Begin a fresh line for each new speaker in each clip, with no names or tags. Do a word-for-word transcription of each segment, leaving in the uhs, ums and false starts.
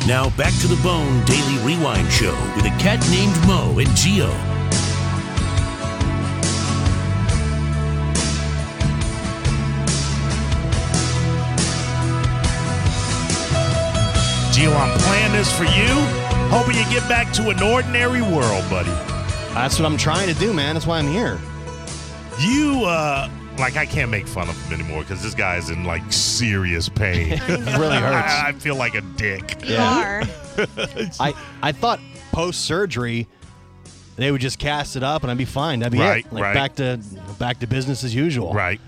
Now back to the Bone Daily Rewind Show with a cat named Mo and Geo.
Geo, I'm playing this for you, hoping you get back to an ordinary world, buddy.
That's what I'm trying to do, man. That's why I'm here.
You, uh, like, I can't make fun of him anymore because this guy's in, like, serious pain.
It really hurts.
I, I feel like a dick.
You
Yeah.
are.
I, I thought post-surgery, they would just cast it up and I'd be fine. That'd be
Right,
it. Like
right.
back to back to business as usual.
Right.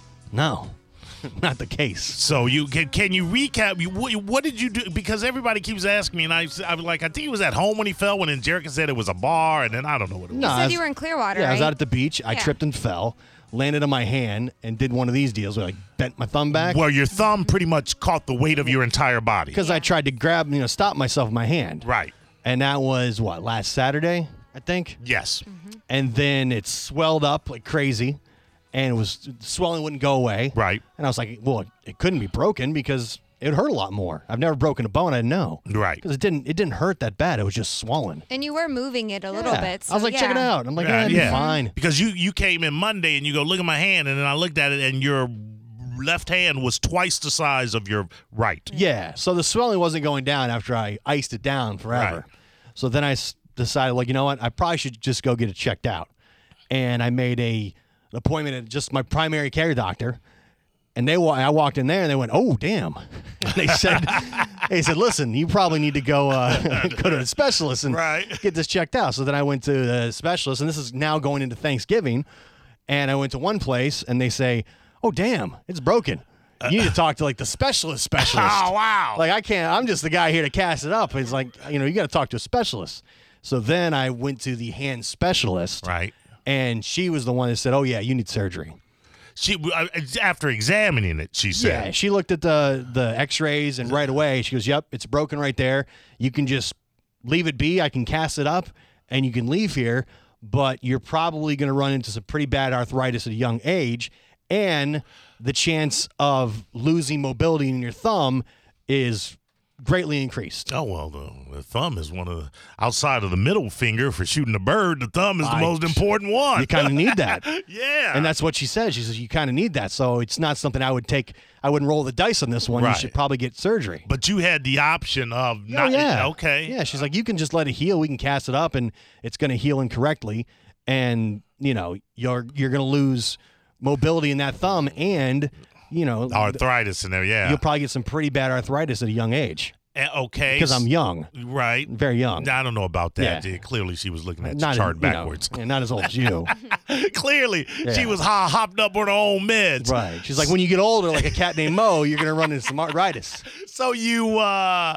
No, not the case.
So you can can you recap? You, what, what did you do? Because everybody keeps asking me, and I, I was like, I think he was at home when he fell. When then Jerica said it was a bar, and then I don't know what it was.
No,
You
I
said
was-
you were in Clearwater,
Yeah, I was
right?
out at the beach. I
Yeah.
tripped and fell, landed on my hand, and did one of these deals where I bent my thumb back.
Well, your thumb pretty much caught the weight of your entire body.
Because I tried to grab, you know, stop myself with my hand.
Right.
And that was, what, last Saturday, I think?
Yes.
And then it swelled up like crazy, and it was the swelling wouldn't go away.
Right.
And I was like, well, it, it couldn't be broken because it hurt a lot more. I've never broken a bone. I didn't know.
Right.
Because it didn't. It didn't hurt that bad. It was just swollen.
And you were moving it a little
Yeah.
bit. So
I was like,
yeah.
check it out. I'm like,
Yeah,
yeah, it'd
yeah.
be fine.
Because you you came in Monday and you go, look at my hand, and then I looked at it, and your left hand was twice the size of your right.
Yeah. So the swelling wasn't going down after I iced it down forever.
Right.
So then I s- decided, like, you know what? I probably should just go get it checked out. And I made a an appointment at just my primary care doctor. And they, wa- I walked in there and they went, "Oh, damn!" And they said, "They said, listen, you probably need to go uh, go to a specialist and
Right.
get this checked out." So then I went to the specialist, and this is now going into Thanksgiving. And I went to one place, and they say, "Oh, damn, it's broken. You need to talk to like the specialist specialist."
Oh, wow.
Like I can't. I'm just the guy here to cast it up. It's like, you know, you got to talk to a specialist. So then I went to the hand specialist,
Right.
and she was the one that said, "Oh yeah, you need surgery."
She uh, after examining it, she
Yeah,
said,
she looked at the the X-rays, and right away she goes, "Yep, it's broken right there. You can just leave it be. I can cast it up, and you can leave here. But you're probably going to run into some pretty bad arthritis at a young age, and the chance of losing mobility in your thumb is greatly increased."
"Oh well, the, the thumb is one of the outside of the middle finger for shooting a bird. The thumb is the
I-
most important one."
You kind of need that.
yeah,
And that's what she said. She says, you kind of need that. So it's not something I would take. I wouldn't roll the dice on this one.
Right.
You should probably get surgery.
But you had the option of
Oh,
not.
yeah.
Okay.
Yeah. She's like, you can just let it heal. We can cast it up and it's going to heal incorrectly. And, you know, you're, you're going to lose mobility in that thumb. And, you know,
Arthritis in there. Yeah.
you'll probably get some pretty bad arthritis at a young age
Eh, okay.
because I'm young,
right.
very young.
I don't know about that.
Yeah.
Yeah, clearly, she was looking at
Not
the chart
you know,
backwards.
yeah, not as old as you.
Clearly, she
Yeah.
was ho- hopped up on her own meds.
Right. She's like, when you get older, like a cat named Mo, you're going to run into some arthritis.
So you, uh,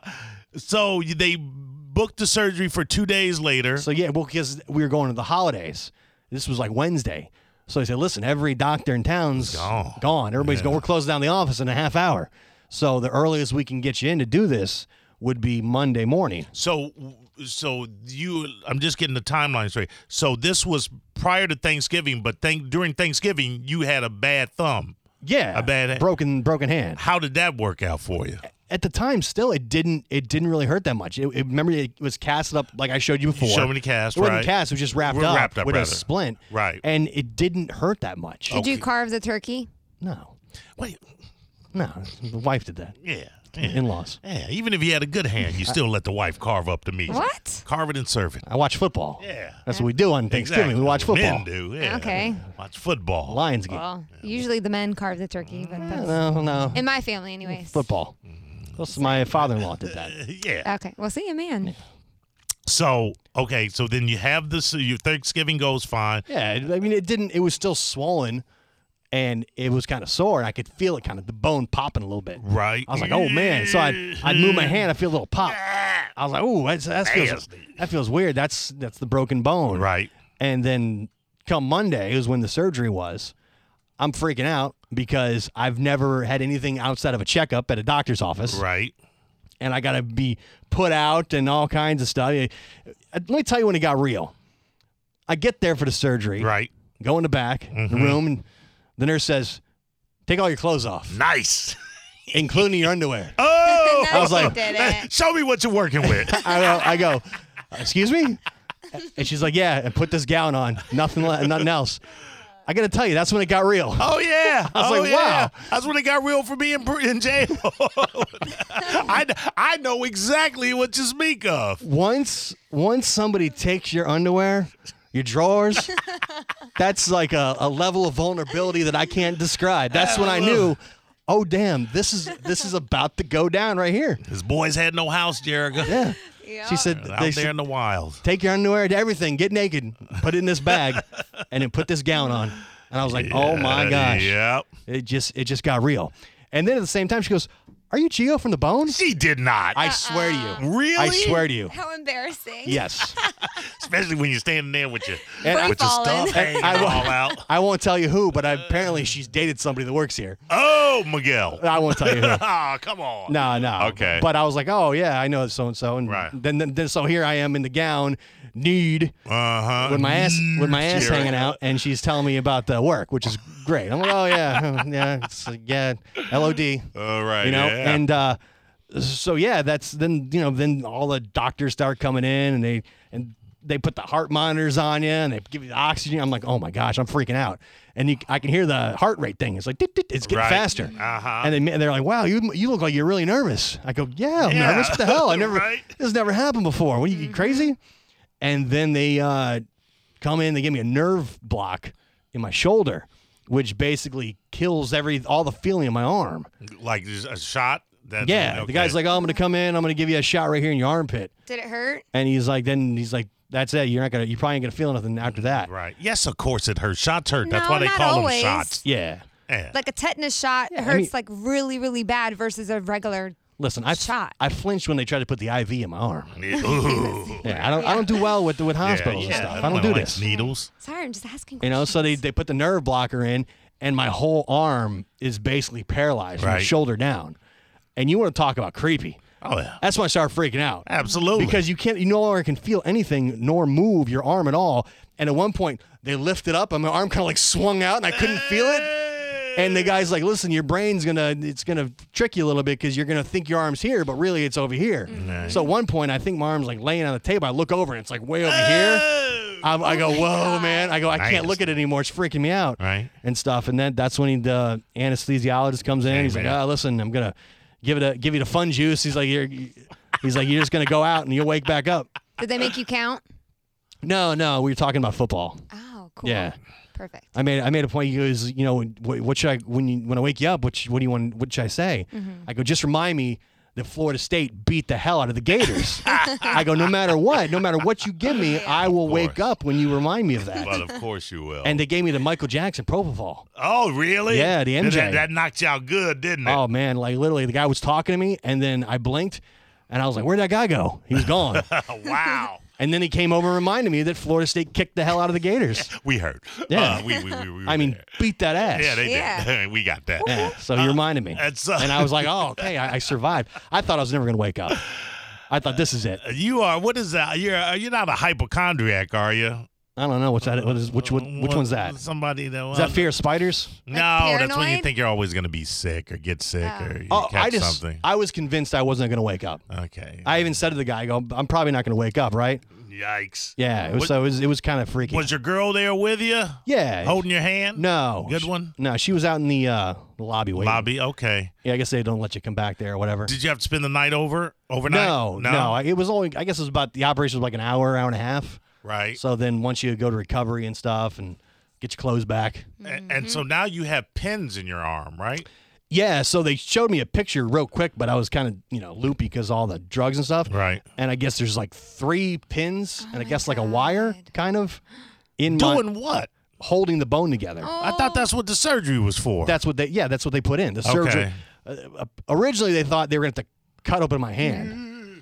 so you- they booked the surgery for two days later.
So yeah, well, because we were going to the holidays. This was like Wednesday. So I said, listen, every doctor in town's
Gone.
gone. Everybody's
Yeah.
going. We're closing down the office in a half hour. So the earliest we can get you in to do this would be Monday morning.
So, so you, I'm just getting the timeline straight. So this was prior to Thanksgiving, but thank, during Thanksgiving, you had a bad thumb.
Yeah,
A bad-
broken broken hand.
How did that work out for you?
At the time, still, it didn't it didn't really hurt that much. It, it- remember, it was casted up like I showed you before.
showed me the cast,
It wasn't
right.
cast. It was just wrapped
We're
up,
wrapped up,
with
rather.
a splint.
Right.
And it didn't hurt that much.
Did you
Okay.
carve the turkey?
No,
Wait,
no. The wife did that.
yeah. Yeah.
In-laws.
Yeah, even if you had a good hand, you still let the wife carve up the meat.
What?
Carve it and serve it.
I watch football.
Yeah.
That's what we do on Thanksgiving.
Exactly.
We watch football.
Men do, yeah.
Okay.
Watch football.
Lions game.
Well, usually the men carve the turkey, but that's
No, no.
in my family, anyways.
Football. That's my father-in-law did that.
Yeah.
Okay. Well, see, a man.
So, okay, so then you have this, your Thanksgiving goes fine.
Yeah, I mean, it didn't. It was still swollen, and it was kind of sore. And I could feel it, kind of the bone popping a little bit.
Right.
I was like, oh man. So I'd I'd move my hand. I feel a little pop. I was like, oh, that's, that feels
Nasty.
that feels weird. That's that's the broken bone.
Right.
And then come Monday was when the surgery was. I'm freaking out because I've never had anything outside of a checkup at a doctor's office.
Right.
And I got to be put out and all kinds of stuff. Let me tell you when it got real. I get there for the surgery.
Right.
Go in the back,
Mm-hmm.
the room, and the nurse says, take all your clothes off,
Nice.
including your underwear.
Oh! Oh,
No,
I was
she
like,
didn't.
show me what you're working with.
I go, I go, excuse me? And she's like, yeah, and put this gown on. Nothing, le- nothing else. I got to tell you, that's when it got real.
Oh yeah,
I was
oh,
like,
yeah.
wow.
That's when it got real for me in, pr- in jail. I, I know exactly what you speak of.
Once, once somebody takes your underwear, your drawers, that's like a, a level of vulnerability that I can't describe. That's when I knew, oh damn, this is this is about to go down right here.
His boys had no house, Jericho.
Yeah.
Yeah.
She said,
Out
they
there
said,
in the wild.
take your underwear, everything, get naked, put it in this bag, and then put this gown on. And I was like, oh my gosh.
Yep.
It just it just got real. And then at the same time, she goes, are you Gio from the Bone?
She did not.
I swear to you.
Really?
I swear to you.
How embarrassing.
Yes.
Especially when you're standing there with your
And
with your
Fallen.
stuff hanging
I,
all out.
I won't tell you who, but I, apparently she's dated somebody that works here.
Oh, Miguel.
I won't tell you who.
Oh, come on.
No, no.
Okay.
But I was like, oh yeah, I know so and so, and
Right.
then, then then so here I am in the gown, nude,
Uh-huh.
with my ass with my ass
Jericho.
hanging out, and she's telling me about the work, which is great. I'm like, oh yeah, yeah, it's like, yeah, L O D,
All right.
you know,
yeah.
and uh, so yeah, that's then you know then all the doctors start coming in and they and they put the heart monitors on you and they give you the oxygen. I'm like, oh my gosh, I'm freaking out, and you, I can hear the heart rate thing. It's like dit, dit, it's getting
Right.
faster,
Uh-huh.
and, they, and they're like, wow, you you look like you're really nervous. I go, yeah, I'm
Yeah.
nervous. What the hell? I never
Right.
this has never happened before. What are you crazy? And then they uh, come in, they give me a nerve block in my shoulder, which basically kills every all the feeling in my arm.
Like just a shot? That's
Yeah,
okay.
the guy's like, "Oh, I'm going to come in. I'm going to give you a shot right here in your armpit."
Did it hurt?
And he's like, "Then he's like, that's it. You're not gonna. You probably ain't gonna feel nothing after that."
Right. Yes, of course it hurts. Shots hurt. That's
No,
why they
not
call
always.
them shots.
Yeah.
Yeah.
Like a tetanus shot
I
hurts
mean-
like really, really bad versus a regular.
Listen, I
Shot.
I flinched when they tried to put the I V in my arm.
Ooh.
Yeah, I don't I don't do well with with hospitals
yeah,
and
yeah.
stuff. I don't do
like
this.
Needles.
Sorry, I'm just asking.
You know, so they
questions.
they put the nerve blocker in, and my whole arm is basically paralyzed from the
Right.
shoulder down. And you want to talk about creepy?
Oh yeah.
That's when I started freaking out.
Absolutely.
Because you can't, you no longer can feel anything nor move your arm at all. And at one point, they lifted up, and my arm kind of like swung out, and I couldn't feel it. And the guy's like, "Listen, your brain's gonna, it's gonna trick you a little bit because you're gonna think your arm's here, but really it's over here."
Nice.
So at one point, I think my arm's like laying on the table. I look over, and it's like way over here. I, I go, "Whoa, man!" I go, "I can't
Nice.
look at it anymore. It's freaking me out."
Right.
And stuff. And then that's when he, the anesthesiologist comes in.
Hey,
He's like,
man.
"Ah, listen, I'm gonna give it a, give you the fun juice." He's like, "You're," he's like, "You're just gonna go out and you'll wake back up."
Did they make you count?
No, no, we were talking about football.
Oh, cool.
Yeah.
Perfect.
I made I made a point. He goes, you know, what, what should I when you when I wake you up? What sh- what do you want? What should I say?
Mm-hmm.
I go, just remind me that Florida State beat the hell out of the Gators. I go, no matter what, no matter what you give me, I will wake
course.
up when you remind me of that.
But of course you will.
And they gave me the Michael Jackson propofol.
oh, really?
Yeah, the M J.
That, that knocked you out good, didn't it?
Oh man, like literally, the guy was talking to me, and then I blinked, and I was like, where'd that guy go? He was gone.
wow.
And then he came over and reminded me that Florida State kicked the hell out of the Gators.
We heard.
Yeah.
Uh, we, we, we, we were
I mean,
there.
beat that ass.
yeah, they
Yeah.
did. we got that.
Yeah, so he reminded me.
that's, uh,
and I was like, oh, okay, I, I survived. I thought I was never going to wake up. I thought this is it.
You are. What is that? You're. You're not a hypochondriac, are you?
I don't know. What's that? What is, which, which, which one's that?
Somebody that.
Is that fear of spiders?
No, that's when you
paranoid?
think you're always going to be sick or get sick
Oh.
or you
Oh,
catch
I just,
something.
I was convinced I wasn't going to wake up.
Okay.
I even said to the guy, I go, I'm probably not going to wake up, right?
Yikes.
Yeah, it was,
What-
so it was, it was kind of freaky.
Was your girl there with you?
yeah.
Holding your hand?
No.
Good
She-
one?
No, she was out in the, uh, the lobby waiting.
Lobby? Okay.
Yeah, I guess they don't let you come back there or whatever.
Did you have to spend the night over? Overnight?
No, no, I- It was only, I guess it was about, the operation was like an hour, hour and a half.
Right.
So then once you go to recovery and stuff and get your clothes back.
A- And so now you have pins in your arm, right?
Yeah, so they showed me a picture real quick, but I was kind of, you know, loopy because all the drugs and stuff.
Right.
And I guess there's like three pins and I
my
guess like a wire
God.
kind of in my,
Doing what?
holding the bone together.
I thought that's what the surgery was for.
That's what they, yeah, that's what they put in. The surgery.
Okay.
Uh, uh, originally, they thought they were going to have to cut open my hand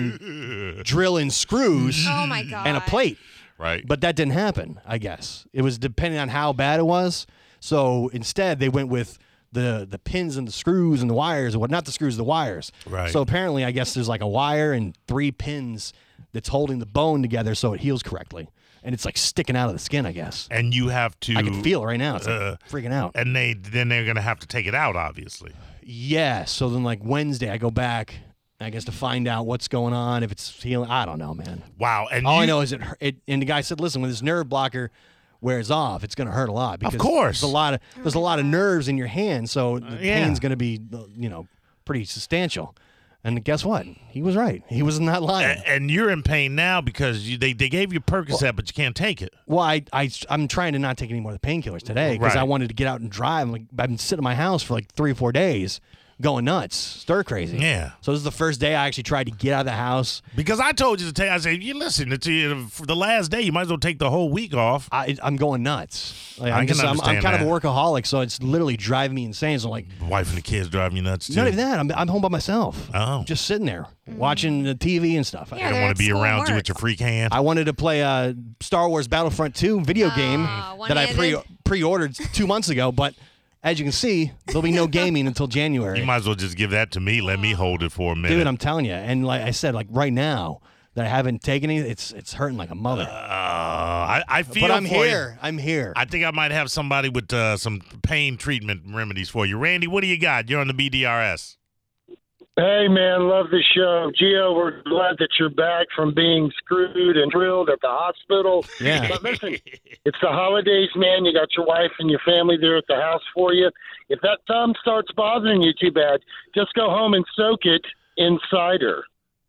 and drill in screws
Oh my god.
and a plate.
right.
But that didn't happen, I guess. It was depending on how bad it was. So instead, they went with the the pins and the screws and the wires and what, not the screws, the wires.
Right.
So apparently, I guess there's like a wire and three pins that's holding the bone together so it heals correctly. And it's like sticking out of the skin, I guess.
and you have to.
I can feel it right now. It's like
uh,
freaking out.
And they then they're going to have to take it out, obviously.
Yeah. So then, like Wednesday, I go back, I guess, to find out what's going on, if it's healing. I don't know, man.
Wow. And
All
you,
I know is it, hu- it. And the guy said, "Listen, when this nerve blocker wears off, it's going to hurt a lot because
course.
there's a lot of there's a lot of nerves in your hand, so the
yeah.
pain's going to be, you know, pretty substantial." And guess what? He was right. He was not lying.
and, and you're in pain now because you, they, they gave you Percocet, but you can't take it.
Well, I, I, I'm trying to not take any more of the painkillers today because I
Right.
wanted to get out and drive. Like, I've been sitting in my house for like three or four days going nuts, stir crazy.
Yeah.
So this is the first day I actually tried to get out of the house.
Because I told you to take, I said, you listen, it's, uh, for the last day, you might as well take the whole week off.
I, I'm going nuts. Like,
I
I'm,
can
just, I'm, I'm
understand
kind
that.
of a workaholic, so it's literally driving me insane. So like,
Wife and the kids drive me nuts, too.
none of that. I'm, I'm home by myself.
Oh.
Just sitting there watching the T V and stuff.
Yeah,
I don't
they're
want
at
to be
school
around you
work.
with your freak hand.
I wanted to play uh, Star Wars Battlefront two video game
Oh,
that I pre
one-handed.
pre-ordered two months ago, but as you can see, there'll be no gaming until January.
You might as well just give that to me. Let me hold it for a minute.
Dude, I'm telling you, and like I said, like right now that I haven't taken it, it's it's hurting like a mother.
Uh, I, I feel
but I'm
for
here. I'm here.
You. I think I might have somebody with uh, some pain treatment remedies for you. Randy, what do you got? You're on the B D R S.
Hey, man, love the show. Gio, we're glad that you're back from being screwed and drilled at the hospital.
Yeah.
But listen, it's the holidays, man. You got your wife and your family there at the house for you. If that thumb starts bothering you too bad, just go home and soak it in cider.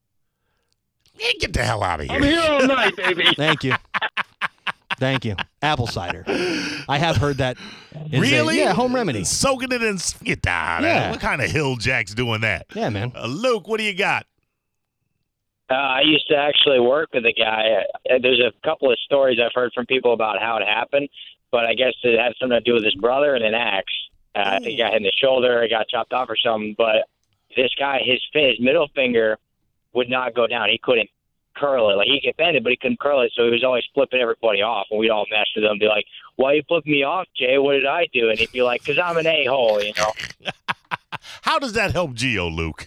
Yeah, get the hell out of here.
I'm here all night, baby.
Thank you. Thank you. Apple cider. I have heard that. is a-
Really?
yeah, home remedy.
Soaking it in. Get down.
Yeah.
What kind of hill jack's doing that?
Yeah, man.
Uh, Luke, what do you got?
Uh, I used to actually work with a guy. Uh, There's a couple of stories I've heard from people about how it happened, but I guess it had something to do with his brother and an axe. Uh, he got hit in the shoulder, it got chopped off or something. But this guy, his fi- his middle finger would not go down. He couldn't curl it. Like, he could bend it, but he couldn't curl it, so he was always flipping everybody off. And we'd all mess with him and be like, "Why you flipping me off, Jay? What did I do?" And he'd be like, "'Cause I'm an a-hole, you know."
How does that help Gio, Luke?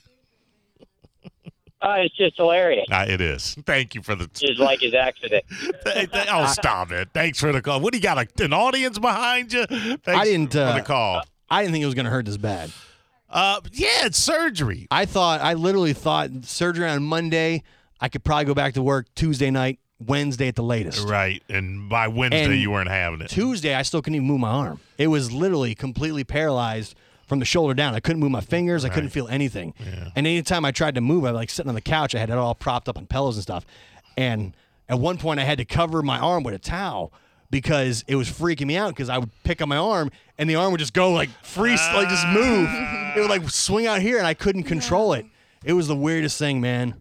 Uh, it's just hilarious.
Uh, it is. Thank you for the.
Just like his accident.
Th- th- oh, stop it. Thanks for the call. What do you got? A, an audience behind you? Thanks
I didn't,
for
uh,
the call.
I didn't think it was going to hurt this bad.
Uh, yeah, it's surgery.
I thought, I literally thought surgery on Monday, I could probably go back to work Tuesday night, Wednesday at the latest.
Right. And by Wednesday,
And
you weren't having it.
Tuesday, I still couldn't even move my arm. It was literally completely paralyzed from the shoulder down. I couldn't move my fingers. I couldn't feel anything. And anytime I tried to move, I was like sitting on the couch. I had it all propped up on pillows and stuff. And at one point, I had to cover my arm with a towel because it was freaking me out because I would pick up my arm and the arm would just go like free, like just move. It would like swing out here and I couldn't control it. It was the weirdest thing, man.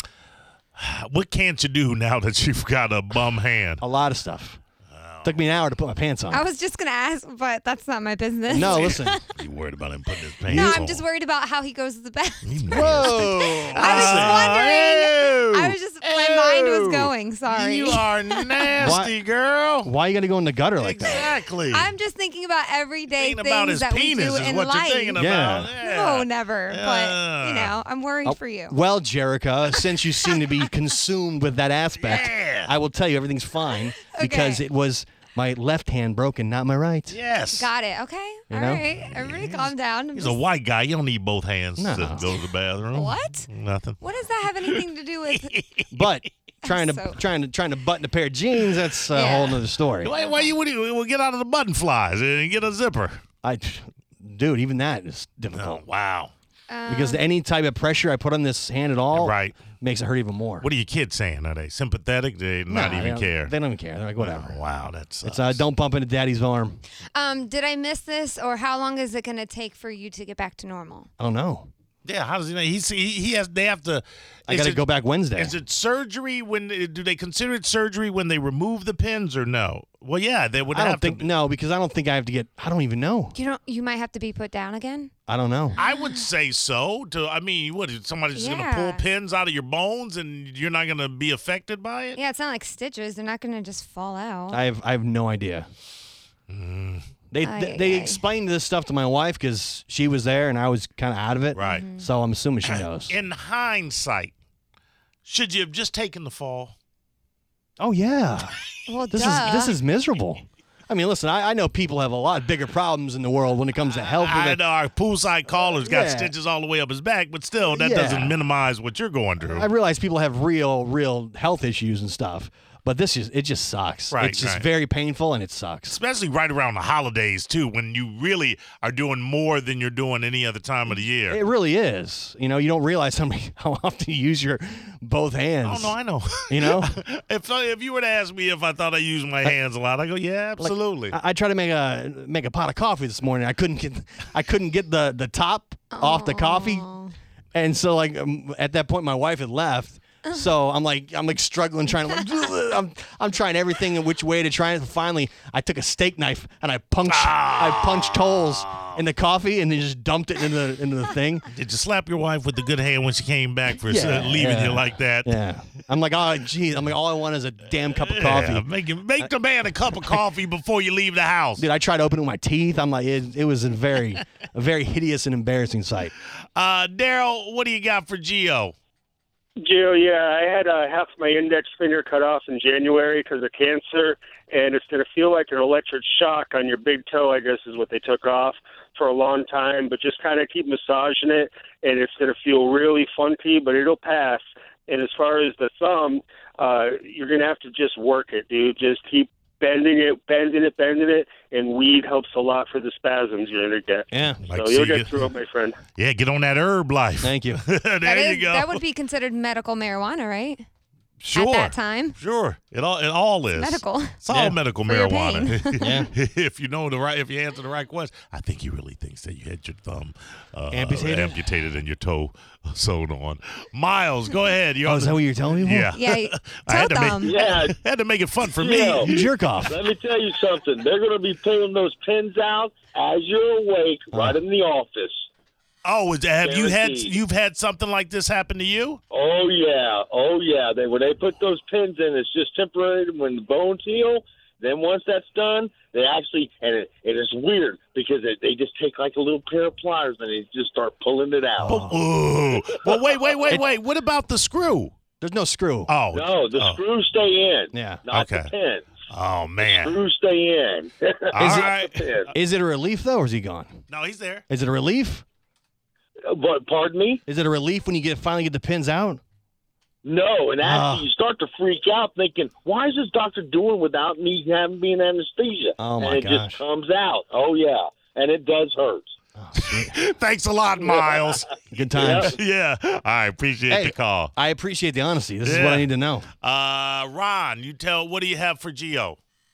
What can't you do now that you've got a bum hand?
A lot of stuff. Took me an hour to put my pants on.
I was just gonna ask, but that's not my business.
no, listen.
You worried about him putting his pants
No,
on?
I'm just worried about how he goes to the bed.
Whoa.
I was just wondering.
Oh.
I was just my mind was going. Sorry.
You are nasty, girl.
Why are you going to go in the gutter like that?
Exactly.
I'm just thinking about everyday
Thinking about
things
his
that we
penis
do
is
in
what
life.
you're thinking
Yeah.
about. Yeah.
No, never. But you know, I'm worried
Oh,
for you.
Well, Jerica, since you seem to be consumed with that aspect,
Yeah.
I will tell you everything's fine because
Okay.
it was my left hand broken, not my right.
Yes.
Got it. Okay.
You
All
know?
right. Everybody, calm down. I'm
He's
just-
a white guy. You don't need both hands
No.
to go to the bathroom.
What?
Nothing.
What does that have anything to do with?
But trying to
so-
trying to trying to button a pair of jeans, that's a
Yeah.
whole nother story.
Why, why you would you we'll get out of the button flies and get a zipper?
I, dude, even that is
Oh,
difficult
wow.
because any type of pressure I put on this hand at all
Right.
makes it hurt even more.
What are your kids saying? Are they sympathetic? They
No,
not
they
even
don't-
care.
They don't even care. They're like, whatever.
Oh, wow, that's
It's uh, don't bump into daddy's arm.
Um, did I miss this, or how long is it going to take for you to get back to normal?
I don't know.
Yeah, how does he know? He's, he he has. They have to.
I
is
got to
it-
go back Wednesday.
Is it surgery when? Do they consider it surgery when they remove the pins or no? Well, yeah, they would
I
have
don't think
to.
no because I don't think I have to get. I don't even know.
You don't. You might have to be put down again.
I don't know.
I would say so. To I mean, what? Somebody's just gonna pull
Yeah.
pins out of your bones and you're not gonna be affected by it?
Yeah, it's not like stitches. They're not going to just fall out.
I have I have no idea. They
Ay,
they,
ay,
they
ay.
explained this stuff to my wife because she was there and I was kind of out of it.
Right.
Mm-hmm.
So I'm assuming she knows.
In hindsight, should you have just taken the fall?
Oh yeah.
well,
This
duh.
is this is miserable. I mean, listen, I, I know people have a lot bigger problems in the world when it comes to health.
I know our poolside caller's got
Yeah.
stitches all the way up his back, but still, that
Yeah.
doesn't minimize what you're going through.
I realize people have real, real health issues and stuff, but this is it just sucks.
Right,
it's just
right.
very painful and it sucks.
Especially right around the holidays, too, when you really are doing more than you're doing any other time of the year.
It really is. You know, you don't realize how many, how often you use your both hands.
Oh, no, I know.
You know?
if if you were to ask me if I thought I used my hands a lot, I go, yeah, absolutely.
I, I tried to make a make a pot of coffee this morning. I couldn't get I couldn't get the the top off the coffee, and so like um, at that point my wife had left. So I'm like I'm like struggling trying to like I'm I'm trying everything in which way to try it. Finally, I took a steak knife and I punched I punched holes in the coffee and then just dumped it into the into the thing.
Did you slap your wife with the good hand when she came back for
Yeah,
uh, leaving
yeah.
you like that?
Yeah, I'm like oh geez, I'm like all I want is a damn cup of coffee.
Yeah, make, him- make the man a cup of coffee before you leave the house.
Dude, I tried to open it with my teeth. I'm like it, it was a very a very hideous and embarrassing sight.
Uh, Daryl, what do you got for Gio?
Joe, yeah, I had uh, half my index finger cut off in January because of cancer, and it's going to feel like an electric shock on your big toe, I guess is what they took off for a long time, but just kind of keep massaging it, and it's going to feel really funky, but it'll pass. And as far as the thumb, uh, you're going to have to just work it, dude. Just keep bending it, bending it, bending it, and weed helps a lot for the spasms you're going to get.
Yeah.
Like,
So
so
you'll
you
get
get-
through it, my friend.
Yeah, get on that herb life.
Thank you.
there
That is-
you go.
That would be considered medical marijuana, right?
sure.
At that time.
Sure. It all it all is.
Medical.
It's all
Yeah.
medical
For your
marijuana.
Yeah.
if you know the right if you answer the right question. I think he really thinks that you had your thumb uh,
Amputated?
amputated and your toe sewn on. Miles, go ahead. You're
Oh,
on
is
the-
that what you're telling me?
Yeah.
Yeah.
I
Toe
had to
thumb.
make
Yeah.
had to make it fun for
Yeah.
me.
You jerk off.
Let me tell you something. They're going to be pulling those pins out as you're awake, right in the office.
Oh, is- have you had
Guaranteed.
you've had something like this happen to you?
Oh yeah, oh yeah. They when they put those pins in, it's just temporary. When the bones heal, then once that's done, they actually and it, it is weird because they, they just take like a little pair of pliers and they just start pulling it out.
But, ooh. Well, wait, wait, wait, wait. What about the screw?
There's no screw.
Oh,
No, the
oh.
screws stay in.
Yeah.
Not
Okay.
the pins.
Oh man.
Screws stay in.
All
Is it-
right.
Pins.
Is it a relief though, or is he gone?
No, he's there.
Is it a relief?
But pardon me?
Is it a relief when you get finally get the pins out?
No, and actually
Ah.
you start to freak out thinking, why is this doctor doing without me having being anesthesia?
Oh, my
and it
gosh.
just comes out. Oh yeah, and it does hurt.
Thanks a lot, Miles.
Good times.
yeah. I appreciate
Hey.
the call.
I appreciate the honesty. This is
Yeah.
what I need to know.
Uh, Ron, you tell. What do you have for Gio?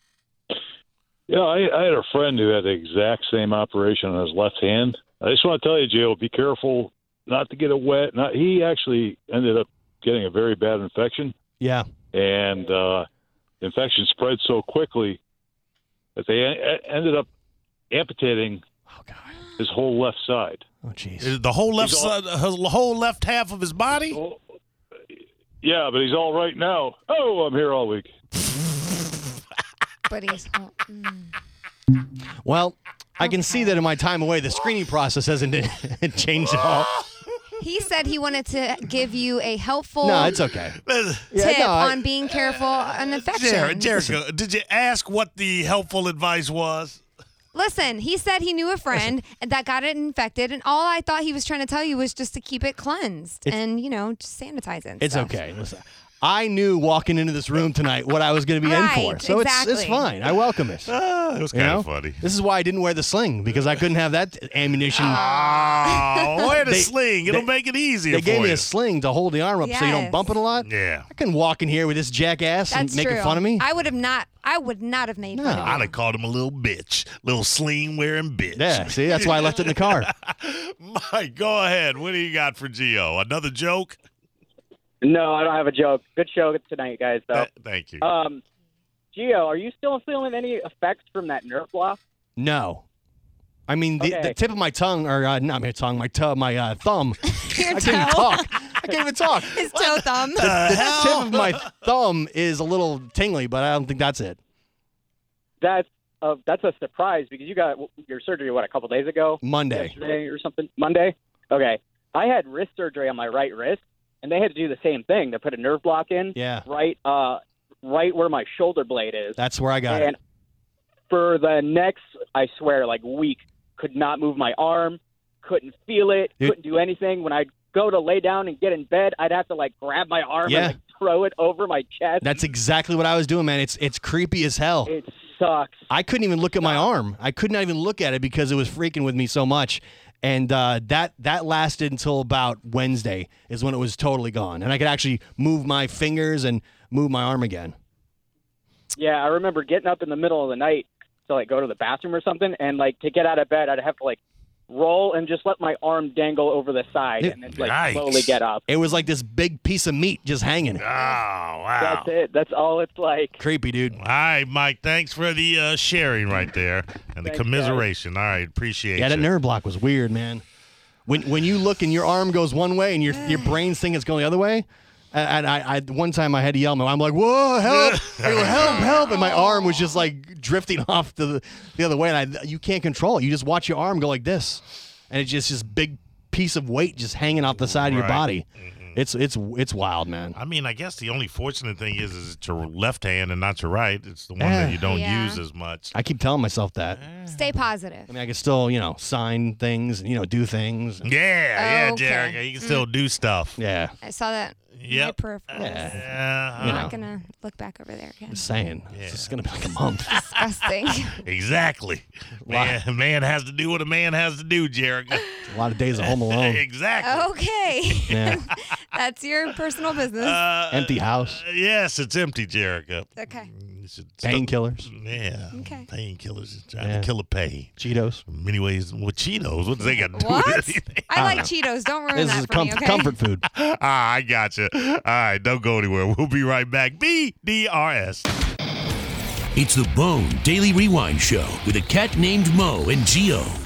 Yeah, I, I had a friend who had the exact same operation on his left hand. I just want to tell you, Joe, be careful not to get it wet. Not, he actually ended up getting a very bad infection,
Yeah.
and uh, the infection spread so quickly that they a- ended up amputating
Oh God.
his whole left side.
Oh jeez.
Is The whole left
He's all-
side, the whole left half of his body.
Oh, yeah, but he's all right now. Oh, I'm here all week.
But he's. Oh, mm.
Well, I can see that in my time away, the screening process hasn't changed at all.
He said he wanted to give you a helpful
No, it's okay.
tip
Yeah, no, I-
on being careful on infection.
Jared, Jericho, did you ask what the helpful advice was?
Listen, he said he knew a friend that got it infected, and all I thought he was trying to tell you was just to keep it cleansed
It's-
and, you know, just sanitize it. and
It's
stuff.
okay. Listen, I knew walking into this room tonight what I was going to be in for,
Right,
so it's it's
exactly.
fine. I welcome it.
Uh, it was
You
kind
know?
of funny.
This is why I didn't wear the sling because I couldn't have that ammunition.
Oh, wear the
They-
sling. It'll
they-
make it easier
They gave
for
me
you.
a sling to hold the arm up so you don't
Yes.
bump it a lot.
Yeah.
I couldn't walk in here with this jackass
That's
and making
true.
fun of me.
I would have not. I would not have made fun of
I'd
you.
have called him a little bitch, little sling wearing bitch.
Yeah, see, that's why I left it in the car.
Mike, go ahead. What do you got for Gio? Another joke?
No, I don't have a joke. Good show tonight, guys, though.
Th- thank you.
Um, Gio, are you still feeling any effects from that nerve block?
No. I mean, the,
Okay.
the tip of my tongue, or uh, not my tongue, my toe, my uh, thumb.
Your
I can't even
toe?
talk. I can't even talk.
His toe thumb.
The tip of my thumb is a little tingly, but I don't think that's it.
That's uh, that's a surprise because you got your surgery, what, a couple days ago?
Monday.
Yesterday or something? Monday? Okay. I had wrist surgery on my right wrist, and they had to do the same thing. They put a nerve block in
Yeah.
right uh, right where my shoulder blade is.
That's where I got
and
it.
for the next, I swear, like week, could not move my arm, couldn't feel it,
Dude.
couldn't do anything. When I'd go to lay down and get in bed, I'd have to like grab my arm
Yeah.
and like throw it over my chest.
That's exactly what I was doing, man. It's it's creepy as hell.
It sucks.
I couldn't even look at my arm. I could not even look at it because it was freaking with me so much. And uh, that that lasted until about Wednesday is when it was totally gone. And I could actually move my fingers and move my arm again.
Yeah, I remember getting up in the middle of the night to like go to the bathroom or something, and like to get out of bed, I'd have to like roll and just let my arm dangle over the side, and then like
Nice.
slowly get up.
It was like this big piece of meat just hanging.
Oh, wow.
That's it. That's all it's like.
Creepy, dude.
All right, Mike. Thanks for the uh, sharing right there and the
Thanks,
commiseration. All right, appreciate
Yeah,
you.
that nerve block was weird, man. When when you look and your arm goes one way and your your brain's thinking it's going the other way. And I, I one time I had to yell, I'm like, whoa, help, I go, help, help, and my arm was just like drifting off to the, the other way, and I, you can't control it. You just watch your arm go like this, and it's just this big piece of weight just hanging off the side of your
Right.
body. It's it's it's wild, man.
I mean, I guess the only fortunate thing is, is it's your left hand and not your right. It's the one
Yeah.
that you don't
Yeah.
use as much.
I keep telling myself that.
Stay positive.
I mean, I can still, you know, sign things, and, you know, do things.
Yeah, yeah,
Okay.
Jerica. You can still do stuff.
Yeah,
I saw that. in My
Yep.
peripherals.
Yeah.
Yeah,
I'm
You
not
know.
gonna look back over there again.
just saying.
Yeah.
It's just gonna be like a month.
Disgusting.
exactly. Man, man has to do what a man has to do, Jerica.
A lot of days of home alone.
exactly.
Okay.
Yeah.
That's your personal business.
Uh,
Empty house.
Yes, it's empty, Jerica.
okay.
You should stop-
Painkillers.
Yeah.
Okay.
Painkillers. Trying
Yeah.
to kill a pay.
Cheetos.
In many ways. Well, Cheetos. What does they got to do
What?
with anything?
I like Cheetos. Don't ruin
This
that
is
for
com-
me, okay?
comfort food.
Ah, I got you. All right, don't go anywhere. We'll be right back. B D R S.
It's the Bone Daily Rewind Show with a cat named Mo and Geo.